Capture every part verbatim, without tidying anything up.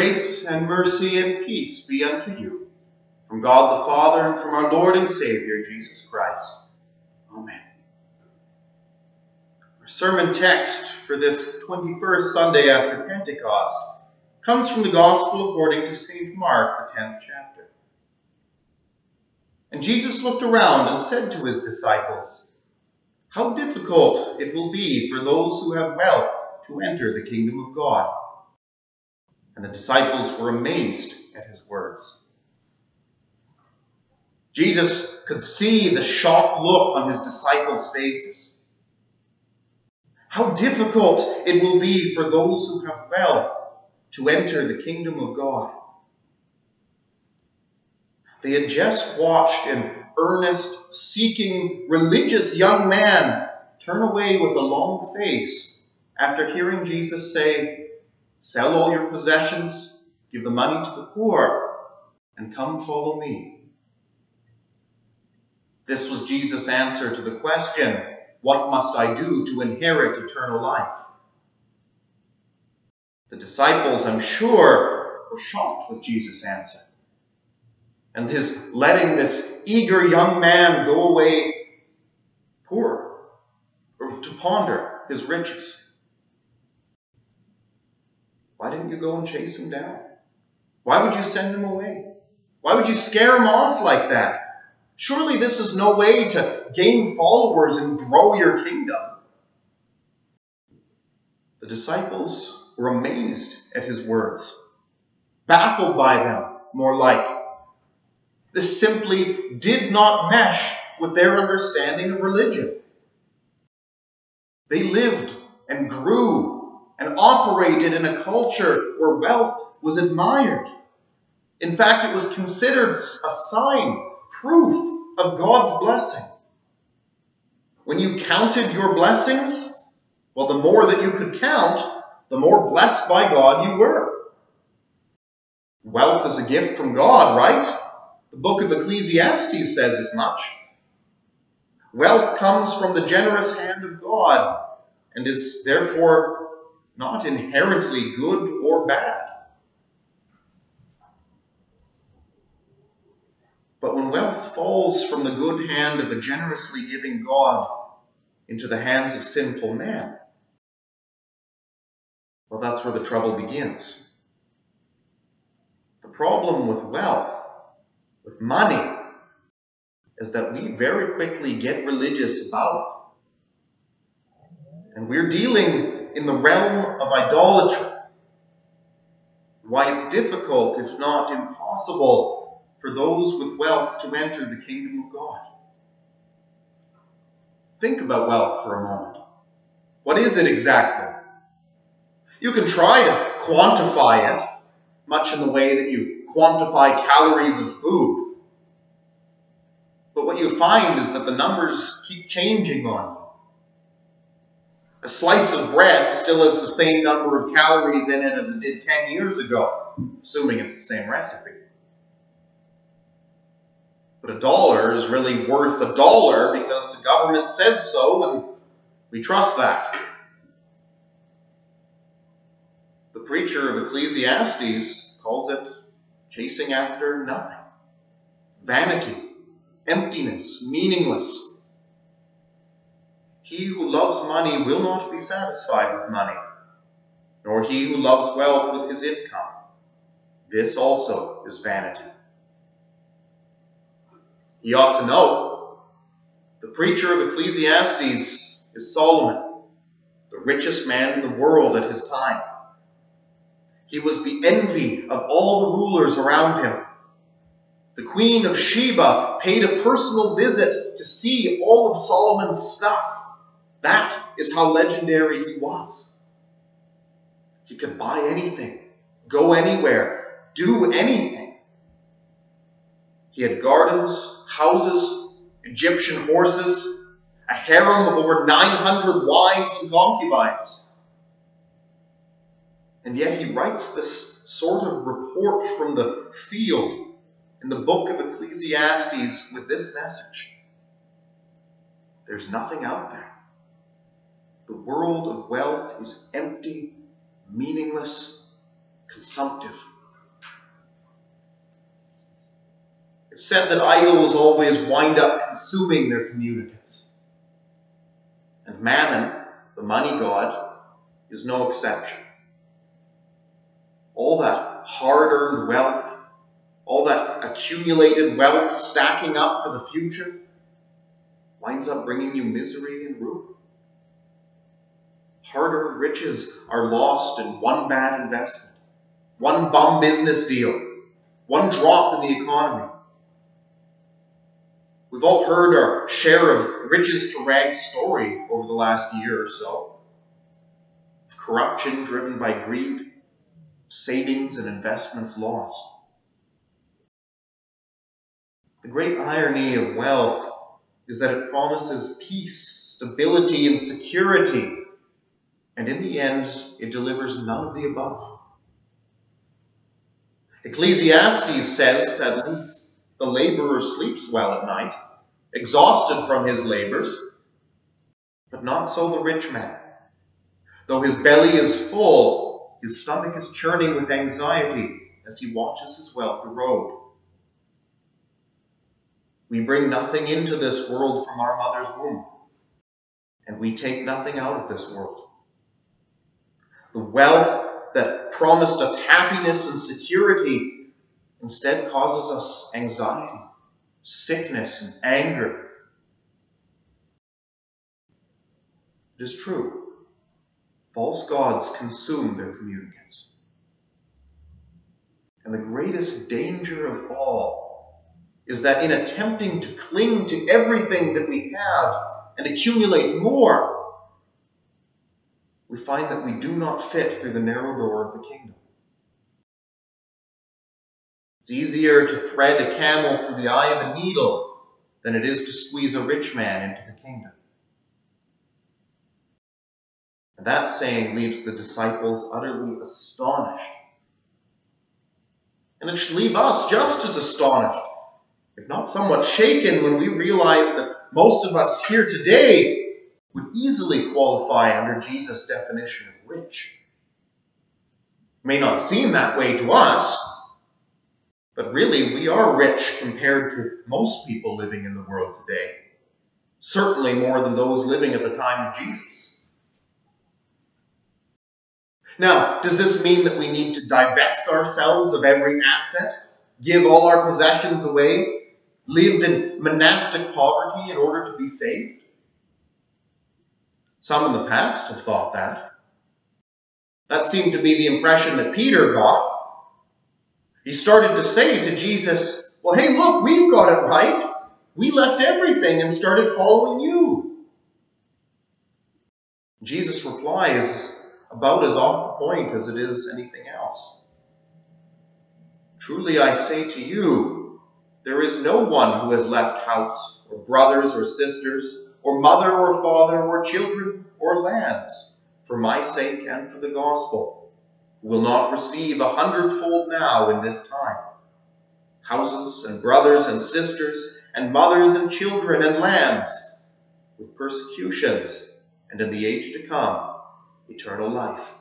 Grace and mercy and peace be unto you, from God the Father and from our Lord and Savior, Jesus Christ. Amen. Our sermon text for this twenty-first Sunday after Pentecost comes from the Gospel according to Saint Mark, the tenth chapter. And Jesus looked around and said to his disciples, "How difficult it will be for those who have wealth to enter the kingdom of God." And the disciples were amazed at his words. Jesus could see the shocked look on his disciples' faces. How difficult it will be for those who have wealth to enter the kingdom of God. They had just watched an earnest, seeking, religious young man turn away with a long face after hearing Jesus say, "Sell all your possessions, give the money to the poor, and come follow me." This was Jesus' answer to the question, "What must I do to inherit eternal life?" The disciples, I'm sure, were shocked with Jesus' answer, and his letting this eager young man go away poor, or to ponder his riches. Why didn't you go and chase him down? Why would you send him away? Why would you scare him off like that? Surely this is no way to gain followers and grow your kingdom. The disciples were amazed at his words, baffled by them, more like. This simply did not mesh with their understanding of religion. They lived and grew and operated in a culture where wealth was admired. In fact, it was considered a sign, proof of God's blessing. When you counted your blessings, well, the more that you could count, the more blessed by God you were. Wealth is a gift from God, right? The book of Ecclesiastes says as much. Wealth comes from the generous hand of God and is therefore not inherently good or bad. But when wealth falls from the good hand of a generously giving God into the hands of sinful man, well, that's where the trouble begins. The problem with wealth, with money, is that we very quickly get religious about it. And we're dealing in the realm of idolatry. Why it's difficult, if not impossible, for those with wealth to enter the kingdom of God. Think about wealth for a moment. What is it exactly? You can try to quantify it, much in the way that you quantify calories of food. But what you find is that the numbers keep changing on you. A slice of bread still has the same number of calories in it as it did ten years ago, assuming it's the same recipe. But a dollar is really worth a dollar because the government says so, and we trust that. The preacher of Ecclesiastes calls it chasing after nothing. Vanity, emptiness, meaningless. He who loves money will not be satisfied with money, nor he who loves wealth with his income. This also is vanity. He ought to know. The preacher of Ecclesiastes is Solomon, the richest man in the world at his time. He was the envy of all the rulers around him. The Queen of Sheba paid a personal visit to see all of Solomon's stuff. That is how legendary he was. He could buy anything, go anywhere, do anything. He had gardens, houses, Egyptian horses, a harem of over nine hundred wives and concubines. And yet he writes this sort of report from the field in the book of Ecclesiastes with this message. There's nothing out there. The world of wealth is empty, meaningless, consumptive. It's said that idols always wind up consuming their communicants. And Mammon, the money god, is no exception. All that hard-earned wealth, all that accumulated wealth stacking up for the future, winds up bringing you misery and ruin. Hard-earned riches are lost in one bad investment, one bum business deal, one drop in the economy. We've all heard our share of riches to rags story over the last year or so. Of corruption driven by greed, savings and investments lost. The great irony of wealth is that it promises peace, stability, and security, and in the end, it delivers none of the above. Ecclesiastes says, at least, the laborer sleeps well at night, exhausted from his labors, but not so the rich man. Though his belly is full, his stomach is churning with anxiety as he watches his wealth erode. We bring nothing into this world from our mother's womb, and we take nothing out of this world. The wealth that promised us happiness and security instead causes us anxiety, sickness, and anger. It is true, false gods consume their communicants. And the greatest danger of all is that in attempting to cling to everything that we have and accumulate more, we find that we do not fit through the narrow door of the kingdom. It's easier to thread a camel through the eye of a needle than it is to squeeze a rich man into the kingdom. And that saying leaves the disciples utterly astonished. And it should leave us just as astonished, if not somewhat shaken, when we realize that most of us here today would easily qualify under Jesus' definition of rich. It may not seem that way to us, but really we are rich compared to most people living in the world today. Certainly more than those living at the time of Jesus. Now, does this mean that we need to divest ourselves of every asset, give all our possessions away, live in monastic poverty in order to be saved? Some in the past have thought that. That seemed to be the impression that Peter got. He started to say to Jesus, well, hey, look, we've got it right. We left everything and started following you. Jesus' reply is about as off the point as it is anything else. Truly I say to you, there is no one who has left house, or brothers or sisters, or mother or father, or children or lands, for my sake and for the gospel, who will not receive a hundredfold now in this time, houses and brothers and sisters, and mothers and children and lands, with persecutions, and in the age to come, eternal life.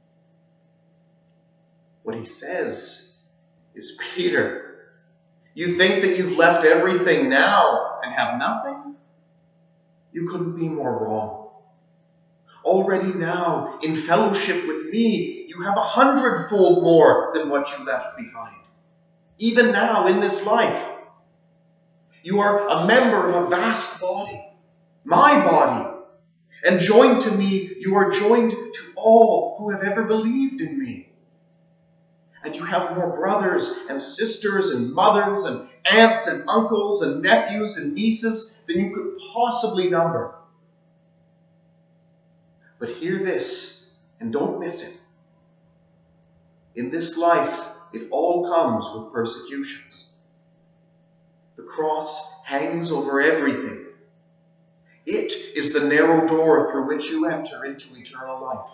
What he says is, Peter, you think that you've left everything now and have nothing? You couldn't be more wrong. Already now, in fellowship with me, you have a hundredfold more than what you left behind. Even now, in this life, you are a member of a vast body, my body. And joined to me, you are joined to all who have ever believed in me. And you have more brothers and sisters and mothers and aunts and uncles and nephews and nieces than you could possibly number. But hear this, and don't miss it. In this life, it all comes with persecutions. The cross hangs over everything. It is the narrow door through which you enter into eternal life.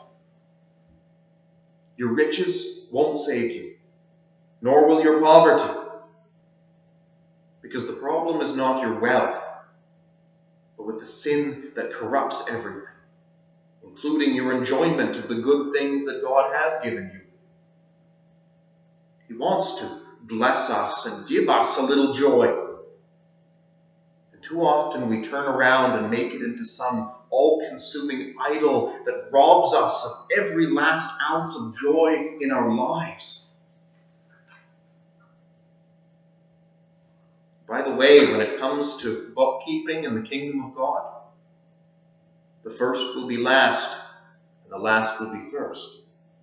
Your riches won't save you, nor will your poverty. Because the problem is not your wealth, but with the sin that corrupts everything, including your enjoyment of the good things that God has given you. He wants to bless us and give us a little joy. And too often we turn around and make it into some all-consuming idol that robs us of every last ounce of joy in our lives. By the way, when it comes to bookkeeping in the kingdom of God, the first will be last, and the last will be first.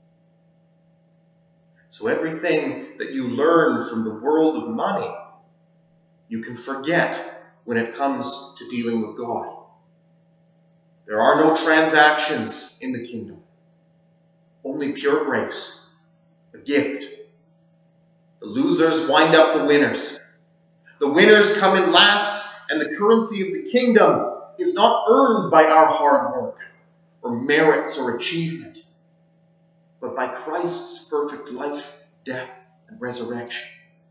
So everything that you learn from the world of money, you can forget when it comes to dealing with God. There are no transactions in the kingdom. Only pure grace, a gift. The losers wind up the winners. The winners come in last, and the currency of the kingdom is not earned by our hard work or merits or achievement, but by Christ's perfect life, death, and resurrection.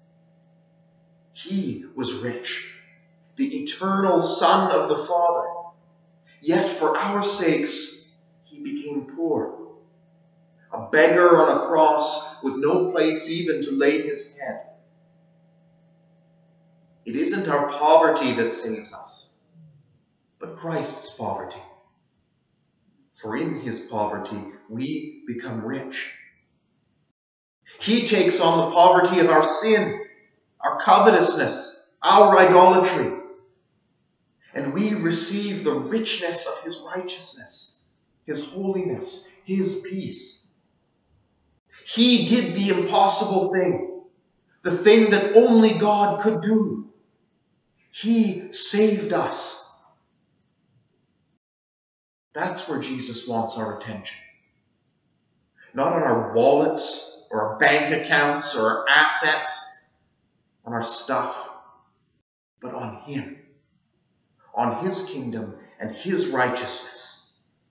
He was rich, the eternal Son of the Father. Yet for our sakes, he became poor, a beggar on a cross with no place even to lay his head. It isn't our poverty that saves us, but Christ's poverty. For in his poverty, we become rich. He takes on the poverty of our sin, our covetousness, our idolatry, and we receive the richness of his righteousness, his holiness, his peace. He did the impossible thing, the thing that only God could do. He saved us. That's where Jesus wants our attention. Not on our wallets or our bank accounts or our assets, on our stuff, but on him, on his kingdom and his righteousness.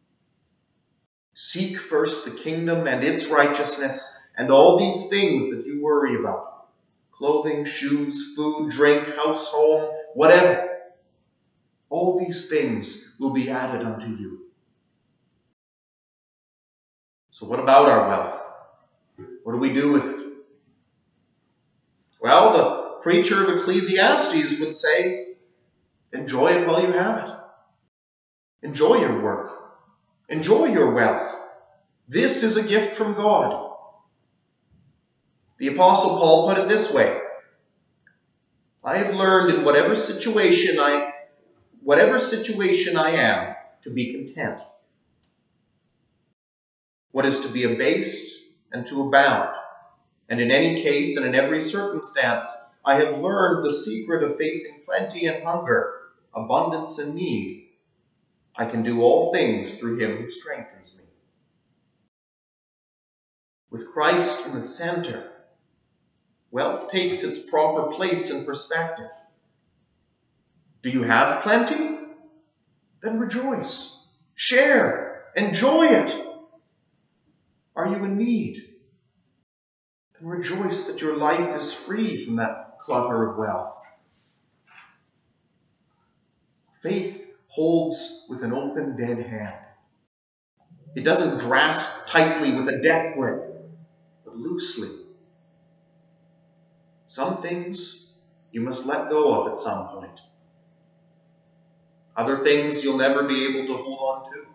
Seek first the kingdom and its righteousness, and all these things that you worry about, clothing, shoes, food, drink, house, home, whatever, all these things will be added unto you. So what about our wealth? What do we do with it? Well, the preacher of Ecclesiastes would say, enjoy it while you have it. Enjoy your work. Enjoy your wealth. This is a gift from God. The Apostle Paul put it this way: I have learned in whatever situation I, whatever situation I am, to be content. What is to be abased and to abound. And in any case and in every circumstance, I have learned the secret of facing plenty and hunger, abundance and need. I can do all things through him who strengthens me. With Christ in the center, wealth takes its proper place in perspective. Do you have plenty? Then rejoice, share, enjoy it. Are you in need? Then rejoice that your life is free from that clutter of wealth. Faith holds with an open, dead hand. It doesn't grasp tightly with a death grip, but loosely. Some things you must let go of at some point. Other things you'll never be able to hold on to.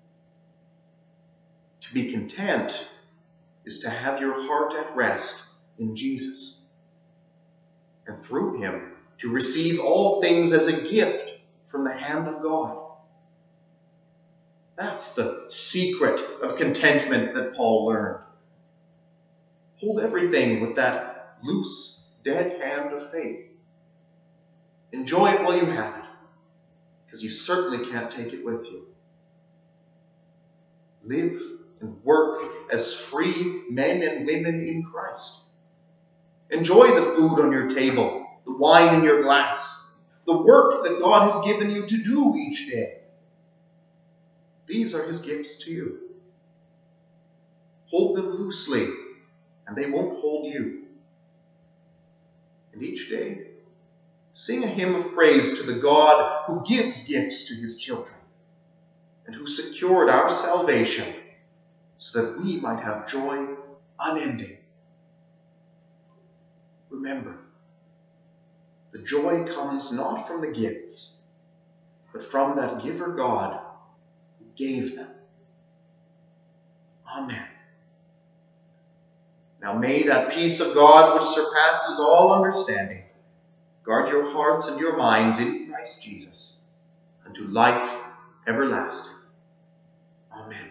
To be content is to have your heart at rest in Jesus, and through him to receive all things as a gift from the hand of God. That's the secret of contentment that Paul learned. Hold everything with that loose, dead hand of faith. Enjoy it while you have it, because you certainly can't take it with you. Live and work as free men and women in Christ. Enjoy the food on your table, the wine in your glass, the work that God has given you to do each day. These are his gifts to you. Hold them loosely, and they won't hold you. And each day, sing a hymn of praise to the God who gives gifts to his children, and who secured our salvation so that we might have joy unending. remember, the joy comes not from the gifts, but from that giver God who gave them. Amen. Now may that peace of God which surpasses all understanding guard your hearts and your minds in Christ Jesus unto life everlasting. Amen.